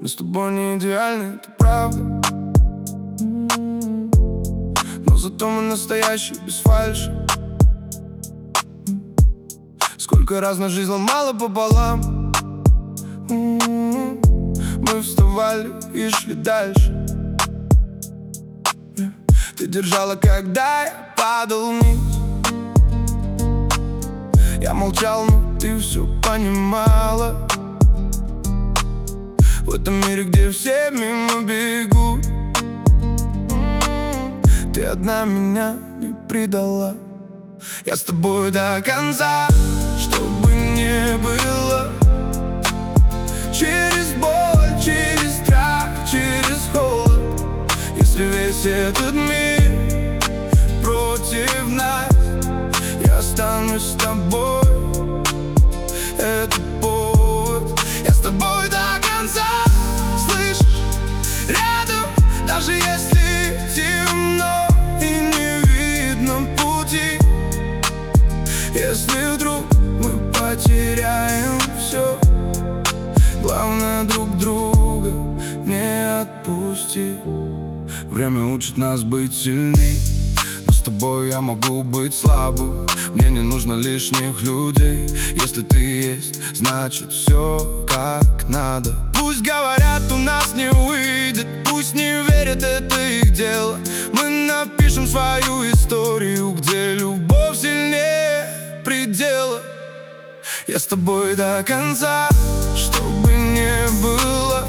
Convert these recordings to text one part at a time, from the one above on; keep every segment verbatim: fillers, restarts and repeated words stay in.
Мы с тобой не идеальны, это правда. Но зато мы настоящие, без фальши. Сколько раз на жизнь ломала пополам. Мы вставали и шли дальше. Ты держала, когда я падал вниз. Я молчал, но ты все понимала. В этом мире, где все мимо бегут, ты одна меня не предала. Я с тобой до конца, что бы ни было. Через боль, через страх, через холод. Если весь этот мир против нас, я останусь с тобой. Это повод. Я с тобой до конца, слышишь, рядом. Даже если темно и не видно пути. Если вдруг мы потеряем все, главное друг друга не отпусти. Время учит нас быть сильней, но с тобой я могу быть слабым. Мне не нужно лишних людей. Если ты есть, значит все как надо. Пусть говорят, у нас не выйдет, пусть не верят, это их дело. Мы напишем свою историю, где любовь сильнее предела. Я с тобой до конца, что бы ни было.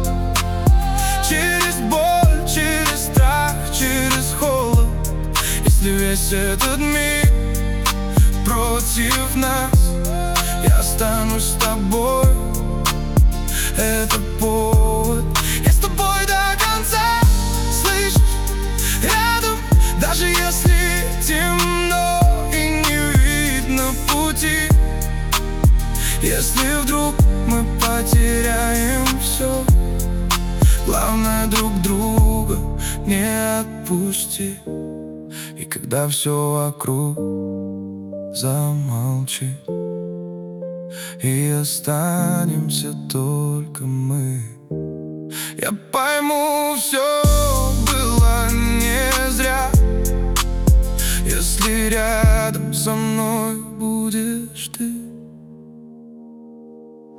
Через боль, через страх, через холод. Если весь этот мир против нас, я останусь с тобой. Это повод. Я с тобой до конца, слышишь, рядом. Даже если темно и не видно пути. Если вдруг мы потеряем все, главное друг друга не отпусти. И когда все вокруг замолчит, и останемся только мы, я пойму, все было не зря. Если рядом со мной